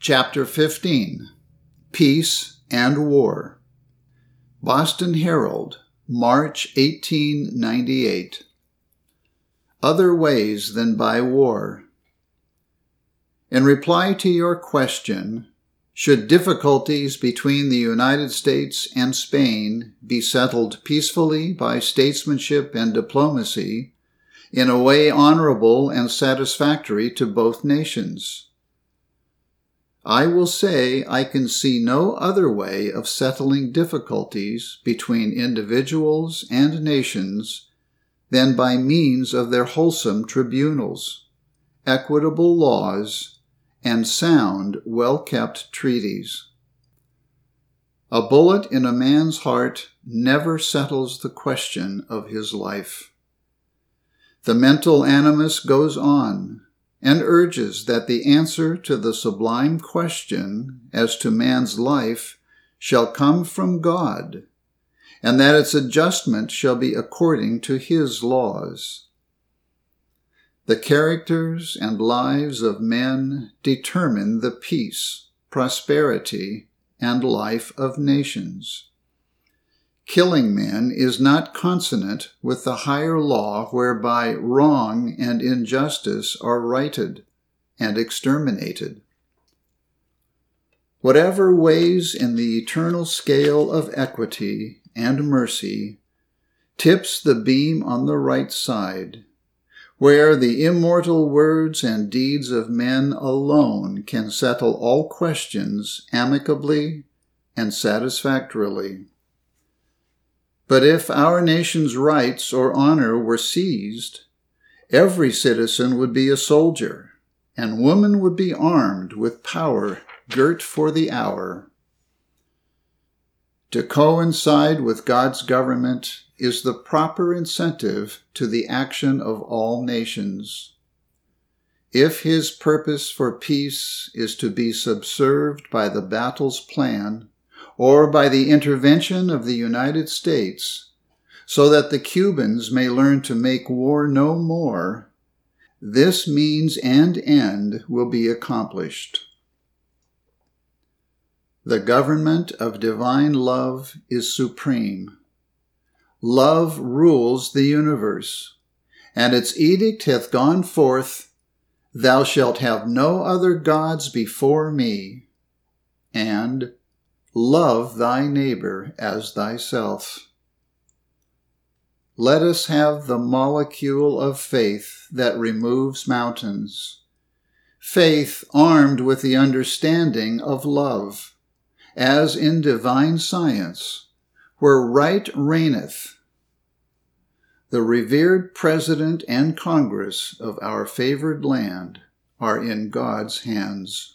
Chapter 15, Peace and War. Boston Herald, March 1898. Other ways than by war. In reply to your question, should difficulties between the United States and Spain be settled peacefully by statesmanship and diplomacy in a way honorable and satisfactory to both nations? I will say I can see no other way of settling difficulties between individuals and nations than by means of their wholesome tribunals, equitable laws, and sound, well-kept treaties. A bullet in a man's heart never settles the question of his life. The mental animus goes on and urges that the answer to the sublime question as to man's life shall come from God, and that its adjustment shall be according to His laws. The characters and lives of men determine the peace, prosperity, and life of nations. Killing men is not consonant with the higher law whereby wrong and injustice are righted and exterminated. Whatever weighs in the eternal scale of equity and mercy tips the beam on the right side, where the immortal words and deeds of men alone can settle all questions amicably and satisfactorily. But if our nation's rights or honor were seized, every citizen would be a soldier, and woman would be armed with power girt for the hour. To coincide with God's government is the proper incentive to the action of all nations. If His purpose for peace is to be subserved by the battle's plan, or by the intervention of the United States, so that the Cubans may learn to make war no more, this means and end will be accomplished. The government of divine love is supreme. Love rules the universe, and its edict hath gone forth, "Thou shalt have no other gods before me," and "Love thy neighbor as thyself." Let us have the molecule of faith that removes mountains, faith armed with the understanding of love, as in divine science, where right reigneth. The revered President and Congress of our favored land are in God's hands.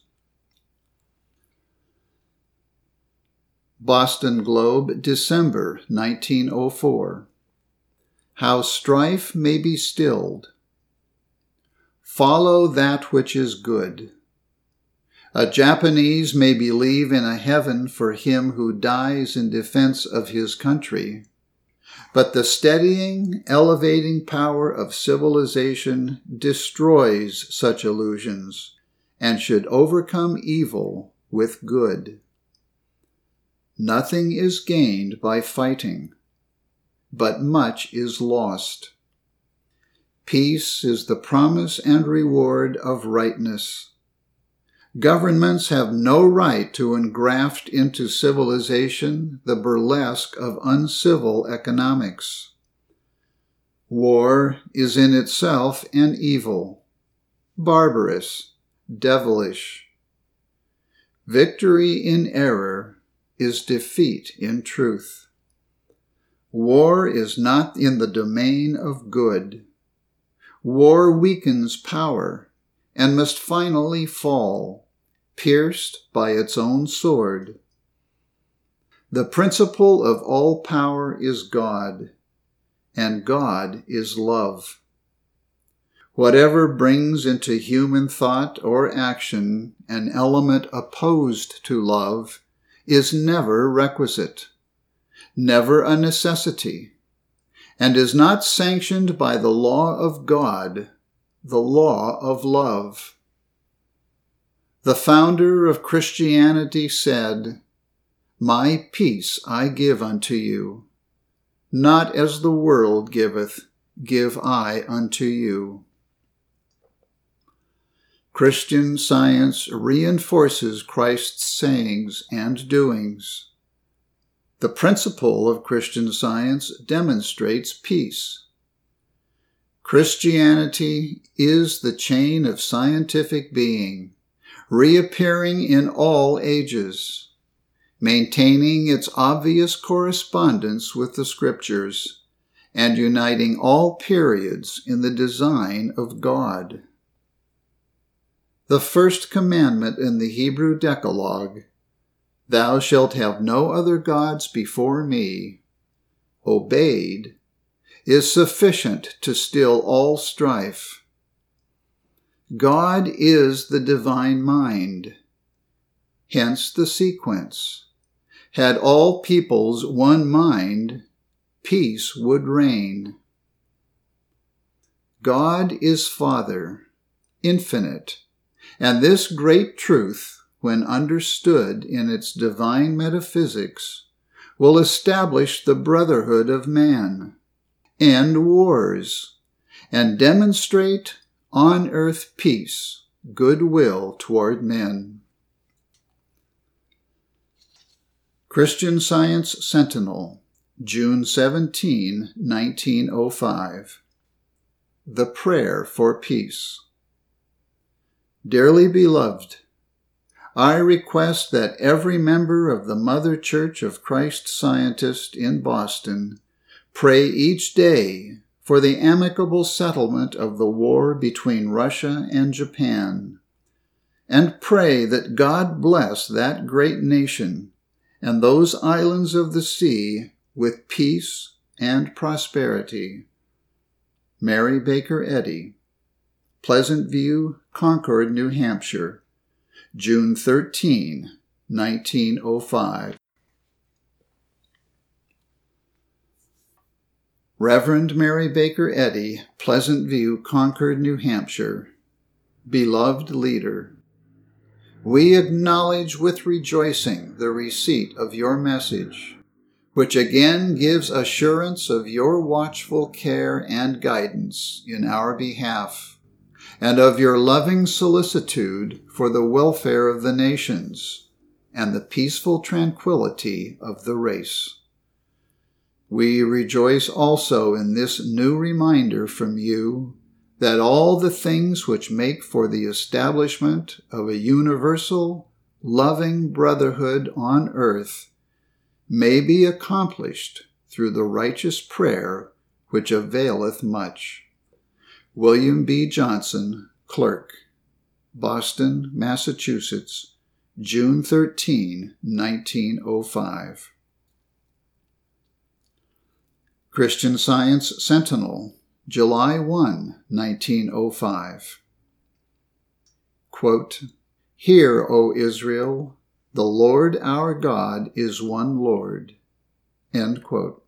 Boston Globe, December 1904. How strife may be stilled. Follow that which is good. A Japanese may believe in a heaven for him who dies in defense of his country, but the steadying, elevating power of civilization destroys such illusions and should overcome evil with good. Nothing is gained by fighting, but much is lost. Peace is the promise and reward of rightness. Governments have no right to engraft into civilization the burlesque of uncivil economics. War is in itself an evil, barbarous, devilish. Victory in error is defeat in truth. War is not in the domain of good. War weakens power and must finally fall, pierced by its own sword. The principle of all power is God, and God is love. Whatever brings into human thought or action an element opposed to love is never requisite, never a necessity, and is not sanctioned by the law of God, the law of love. The founder of Christianity said, "My peace I give unto you. Not as the world giveth, give I unto you." Christian Science reinforces Christ's sayings and doings. The principle of Christian Science demonstrates peace. Christianity is the chain of scientific being, reappearing in all ages, maintaining its obvious correspondence with the Scriptures, and uniting all periods in the design of God. The first commandment in the Hebrew Decalogue, "Thou shalt have no other gods before me," obeyed, is sufficient to still all strife. God is the divine mind. Hence the sequence. Had all peoples one mind, peace would reign. God is Father, infinite, and this great truth, when understood in its divine metaphysics, will establish the brotherhood of man, end wars, and demonstrate on earth peace, goodwill toward men. Christian Science Sentinel, June 17, 1905. The Prayer for Peace. Dearly beloved, I request that every member of the Mother Church of Christ Scientist in Boston pray each day for the amicable settlement of the war between Russia and Japan, and pray that God bless that great nation and those islands of the sea with peace and prosperity. Mary Baker Eddy, Pleasant View, Concord, New Hampshire, June 13, 1905. Reverend Mary Baker Eddy, Pleasant View, Concord, New Hampshire. Beloved Leader, we acknowledge with rejoicing the receipt of your message, which again gives assurance of your watchful care and guidance in our behalf, and of your loving solicitude for the welfare of the nations and the peaceful tranquility of the race. We rejoice also in this new reminder from you that all the things which make for the establishment of a universal, loving brotherhood on earth may be accomplished through the righteous prayer which availeth much. William B. Johnson, Clerk, Boston, Massachusetts, June 13, 1905. Christian Science Sentinel, July 1, 1905. Quote, "Hear, O Israel, the Lord our God is one Lord." End quote.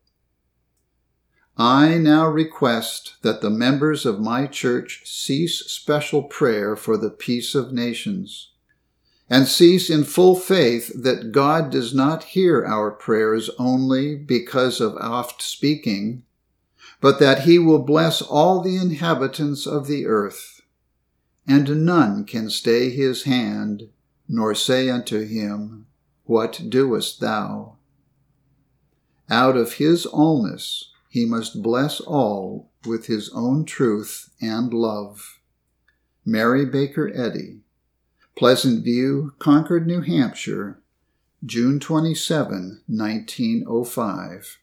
I now request that the members of my church cease special prayer for the peace of nations, and cease in full faith that God does not hear our prayers only because of oft speaking, but that he will bless all the inhabitants of the earth, and none can stay his hand, nor say unto him, "What doest thou?" Out of his allness he must bless all with his own truth and love. Mary Baker Eddy, Pleasant View, Concord, New Hampshire, June 27, 1905.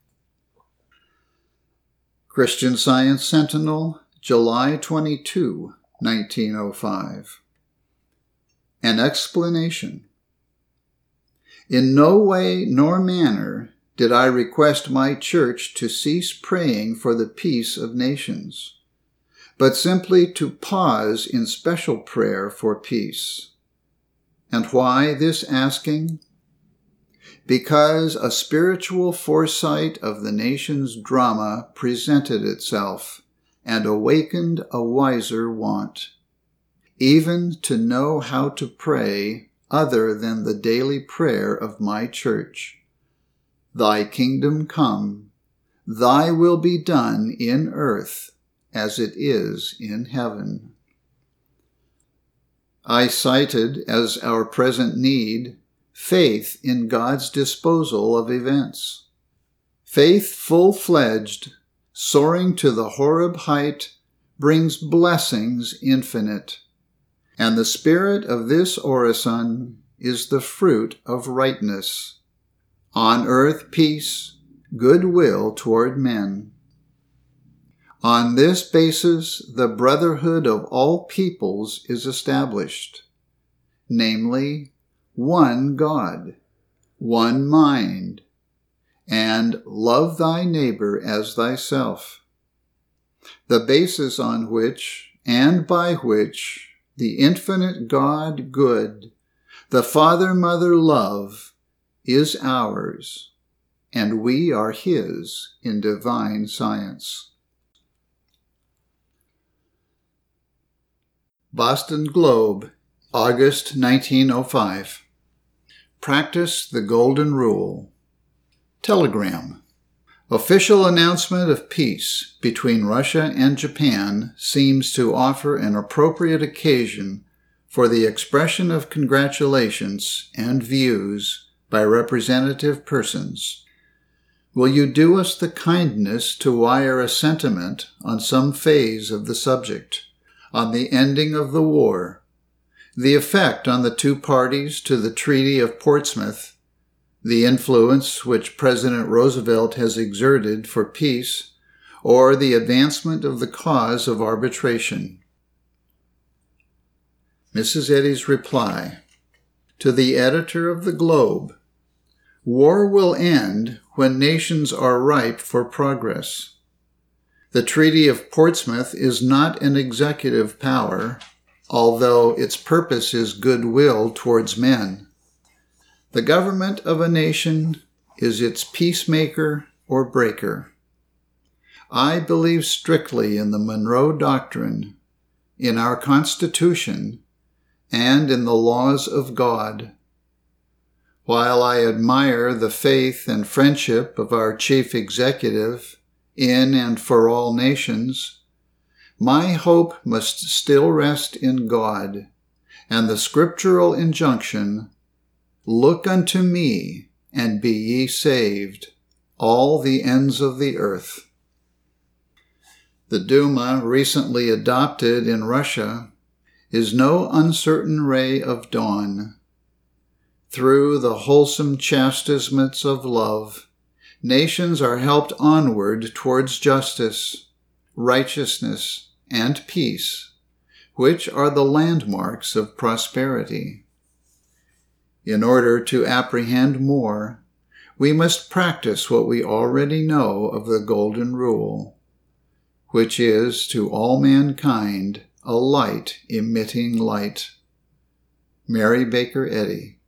Christian Science Sentinel, July 22, 1905. An explanation. In no way nor manner did I request my church to cease praying for the peace of nations, but simply to pause in special prayer for peace. And why this asking? Because a spiritual foresight of the nation's drama presented itself and awakened a wiser want. even to know how to pray other than the daily prayer of my church. Thy kingdom come, thy will be done in earth as it is in heaven. I cited as our present need faith in God's disposal of events. Faith full-fledged, soaring to the Horeb height, brings blessings infinite. And the spirit of this orison is the fruit of rightness. On earth peace, goodwill toward men. On this basis, the brotherhood of all peoples is established, namely, one God, one mind, and love thy neighbor as thyself, the basis on which and by which the infinite God good, the Father-Mother love, is ours, and we are his in divine science. Boston Globe, August 1905. Practice the Golden Rule. Telegram. Official announcement of peace between Russia and Japan seems to offer an appropriate occasion for the expression of congratulations and views by representative persons. Will you do us the kindness to wire a sentiment on some phase of the subject, on the ending of the war, the effect on the two parties to the Treaty of Portsmouth, the influence which President Roosevelt has exerted for peace, or the advancement of the cause of arbitration? Mrs. Eddy's reply. To the editor of the Globe, war will end when nations are ripe for progress. The Treaty of Portsmouth is not an executive power, although its purpose is goodwill towards men. The government of a nation is its peacemaker or breaker. I believe strictly in the Monroe Doctrine, in our Constitution, and in the laws of God. While I admire the faith and friendship of our chief executive in and for all nations, my hope must still rest in God and the scriptural injunction, "Look unto me, and be ye saved, all the ends of the earth." The Duma recently adopted in Russia is no uncertain ray of dawn. Through the wholesome chastisements of love, nations are helped onward towards justice, righteousness, and peace, which are the landmarks of prosperity. In order to apprehend more, we must practice what we already know of the Golden Rule, which is to all mankind a light emitting light. Mary Baker Eddy.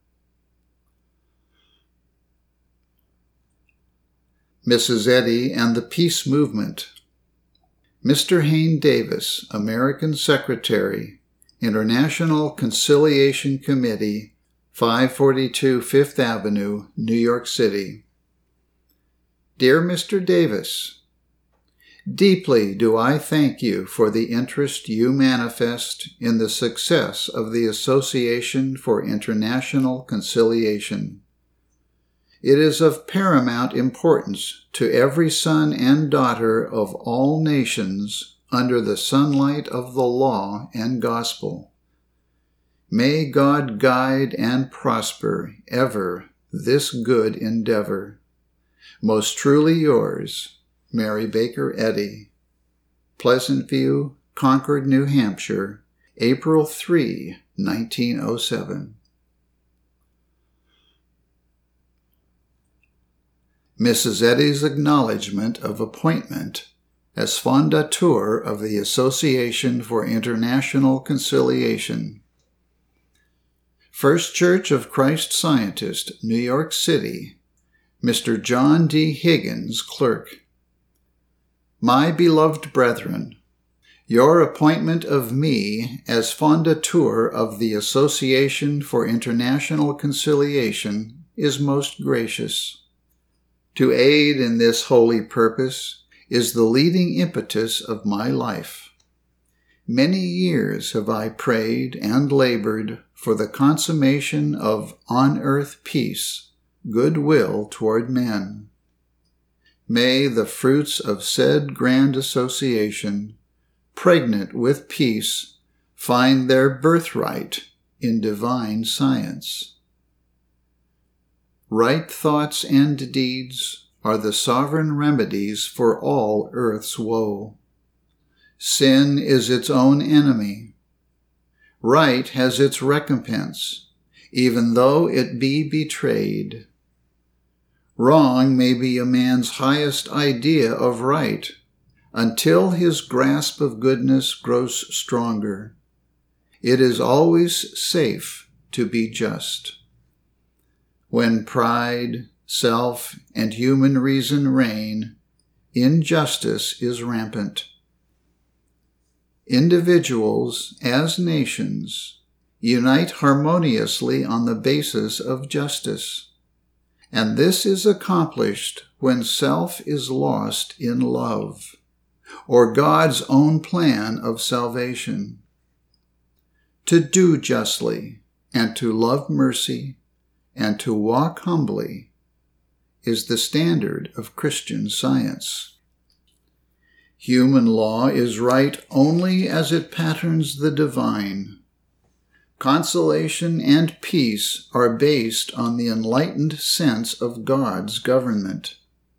Mrs. Eddy and the Peace Movement. Mr. Hayne Davis, American Secretary, International Conciliation Committee, 542 Fifth Avenue, New York City. Dear Mr. Davis, deeply do I thank you for the interest you manifest in the success of the Association for International Conciliation. It is of paramount importance to every son and daughter of all nations under the sunlight of the law and gospel. May God guide and prosper ever this good endeavor. Most truly yours, Mary Baker Eddy. Pleasant View, Concord, New Hampshire, April 3, 1907. Mrs. Eddy's acknowledgment of appointment as fondateur of the Association for International Conciliation. First Church of Christ Scientist, New York City, Mr. John D. Higgins, Clerk. My beloved brethren, Your appointment of me as fondateur of the Association for International Conciliation is most gracious. To aid in this holy purpose is the leading impetus of my life. Many years have I prayed and labored for the consummation of on-earth peace, goodwill toward men. May the fruits of said grand association, pregnant with peace, find their birthright in divine science. Right thoughts and deeds are the sovereign remedies for all earth's woe. Sin is its own enemy. Right has its recompense, even though it be betrayed. Wrong may be a man's highest idea of right, until his grasp of goodness grows stronger. It is always safe to be just. When pride, self, and human reason reign, injustice is rampant. Individuals, as nations, unite harmoniously on the basis of justice, and this is accomplished when self is lost in love, or God's own plan of salvation. To do justly, and to love mercy, and to walk humbly is the standard of Christian Science. Human law is right only as it patterns the divine. Consolation and peace are based on the enlightened sense of God's government.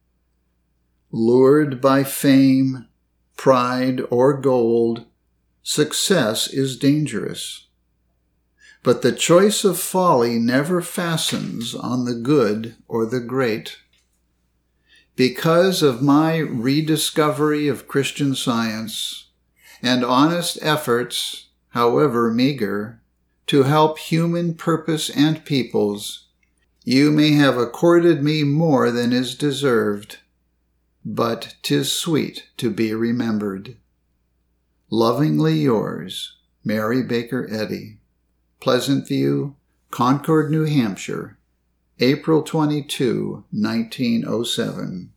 Lured by fame, pride, or gold, success is dangerous. But the choice of folly never fastens on the good or the great. Because of my rediscovery of Christian Science and honest efforts, however meager, to help human purpose and peoples, you may have accorded me more than is deserved, but 'tis sweet to be remembered. Lovingly yours, Mary Baker Eddy. Pleasant View, Concord, New Hampshire, April 22, 1907.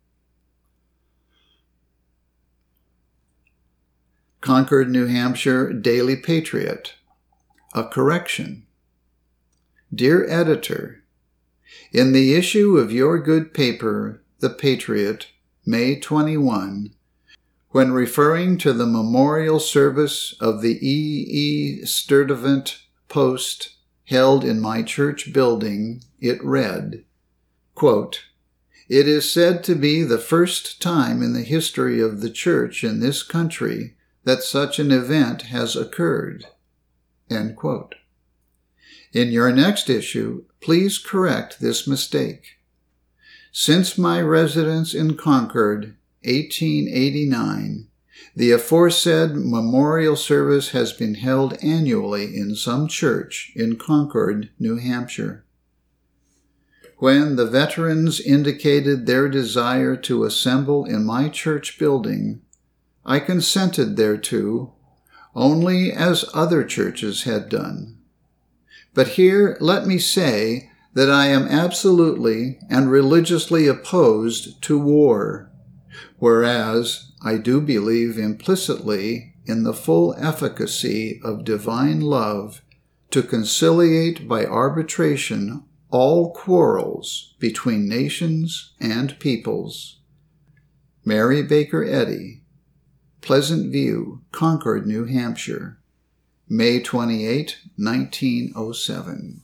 Concord, New Hampshire Daily Patriot. A correction. Dear Editor, in the issue of your good paper, The Patriot, May 21, when referring to the memorial service of the E. Sturtevant Post held in my church building, it read, quote, "It is said to be the first time in the history of the church in this country that such an event has occurred." End quote. In your next issue, please correct this mistake. Since my residence in Concord, 1889, the aforesaid memorial service has been held annually in some church in Concord, New Hampshire. When the veterans indicated their desire to assemble in my church building, I consented thereto, only as other churches had done. But here let me say that I am absolutely and religiously opposed to war, whereas I do believe implicitly in the full efficacy of divine love to conciliate by arbitration all quarrels between nations and peoples. Mary Baker Eddy, Pleasant View, Concord, New Hampshire, May 28, 1907.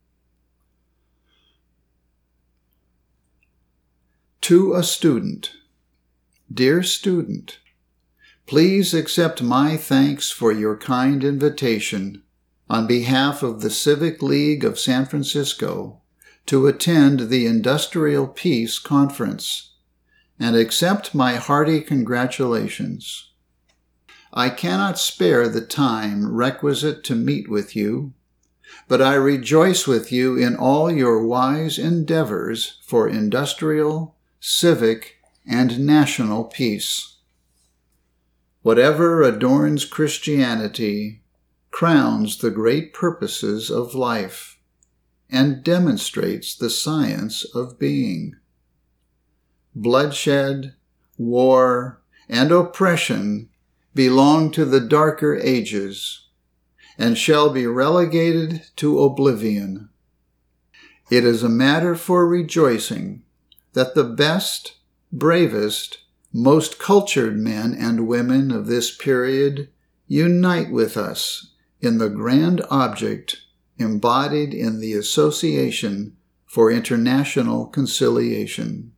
To a Student. Dear Student, please accept my thanks for your kind invitation on behalf of the Civic League of San Francisco to attend the Industrial Peace Conference, and accept my hearty congratulations. I cannot spare the time requisite to meet with you, but I rejoice with you in all your wise endeavors for industrial, civic, and national peace. Whatever adorns Christianity crowns the great purposes of life and demonstrates the science of being. Bloodshed, war, and oppression belong to the darker ages and shall be relegated to oblivion. It is a matter for rejoicing that the best, bravest, most cultured men and women of this period unite with us in the grand object embodied in the Association for International Conciliation.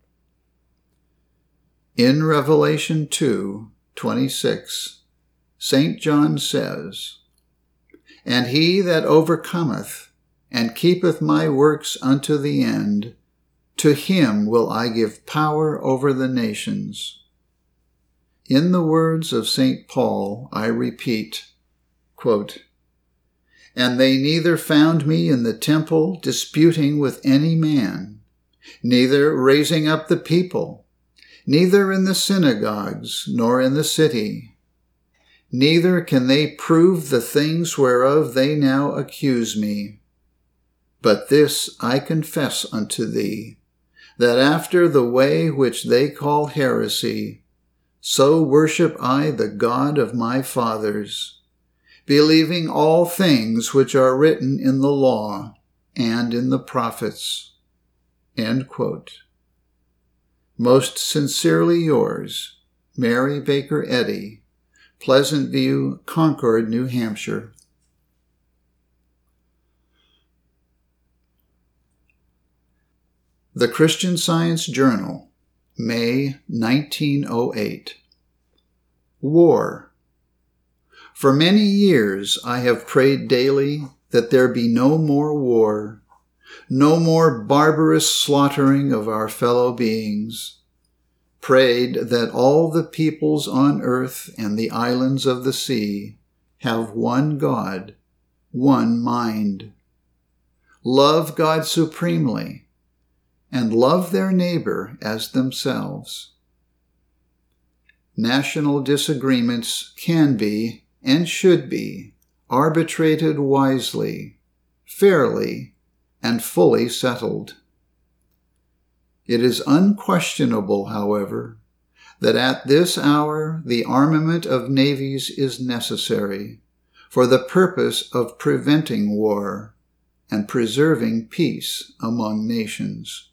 In Revelation 2:26, St. John says, "And he that overcometh, and keepeth my works unto the end, to him will I give power over the nations." In the words of St. Paul, I repeat, quote, "And they neither found me in the temple disputing with any man, neither raising up the people, neither in the synagogues, nor in the city. Neither can they prove the things whereof they now accuse me. But this I confess unto thee, that after the way which they call heresy, so worship I the God of my fathers, believing all things which are written in the law and in the prophets." End quote. Most sincerely yours, Mary Baker Eddy, Pleasant View, Concord, New Hampshire. The Christian Science Journal, May 1908. War. For many years I have prayed daily that there be no more war, no more barbarous slaughtering of our fellow beings, prayed that all the peoples on earth and the islands of the sea have one God, one mind, love God supremely, and love their neighbor as themselves. National disagreements can be and should be arbitrated wisely, fairly, and fully settled. It is unquestionable, however, that at this hour the armament of navies is necessary for the purpose of preventing war and preserving peace among nations.